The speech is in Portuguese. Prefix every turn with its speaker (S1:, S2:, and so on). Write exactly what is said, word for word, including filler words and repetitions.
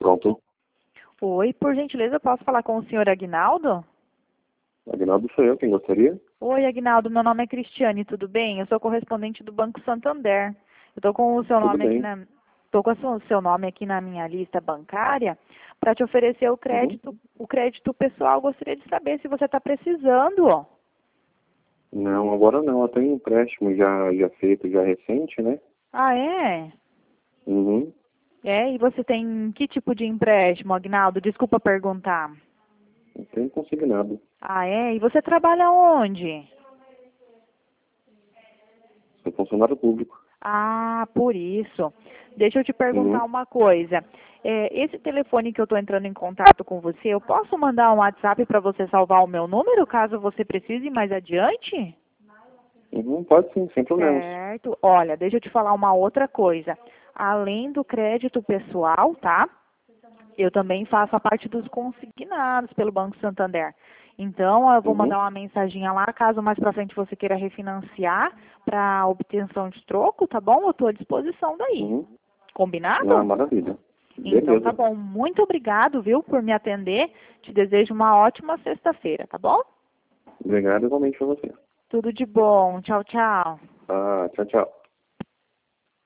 S1: Pronto.
S2: Oi, por gentileza, eu posso falar com o senhor Aguinaldo?
S1: Aguinaldo sou eu, quem gostaria?
S2: Oi, Aguinaldo, meu nome é Cristiane, tudo bem? Eu sou correspondente do Banco Santander. Eu estou com o seu
S1: Tudo
S2: nome aqui
S1: bem.
S2: na, tô com o seu nome aqui na minha lista bancária para te oferecer o
S1: Uhum.
S2: crédito, o crédito pessoal. Gostaria de saber se você está precisando.
S1: Não, agora não. Eu tenho um empréstimo já, já feito, já recente, né?
S2: Ah, é?
S1: Uhum.
S2: É, e você tem que tipo de empréstimo, Aguinaldo? Desculpa perguntar.
S1: Não tenho consignado.
S2: Ah, é? E você trabalha onde?
S1: Sou funcionário público.
S2: Ah, por isso. Deixa eu te perguntar
S1: Uhum.
S2: uma coisa. É, esse telefone que eu estou entrando em contato com você, eu posso mandar um WhatsApp para você salvar o meu número, caso você precise mais adiante?
S1: Uhum. Pode sim, sem problemas.
S2: Certo. Olha, deixa eu te falar uma outra coisa. Além do crédito pessoal, tá? Eu também faço a parte dos consignados pelo Banco Santander. Então, eu vou
S1: Uhum.
S2: mandar uma mensaginha lá, caso mais para frente você queira refinanciar para obtenção de troco, tá bom? Eu estou à disposição daí.
S1: Uhum. Ah,
S2: Combinado?
S1: maravilha.
S2: Então, tá
S1: Beleza.
S2: bom. Muito obrigado, viu, por me atender. Te desejo uma ótima sexta-feira, tá bom?
S1: Obrigado igualmente a você.
S2: Tudo de bom. Tchau, tchau.
S1: Ah, tchau, tchau.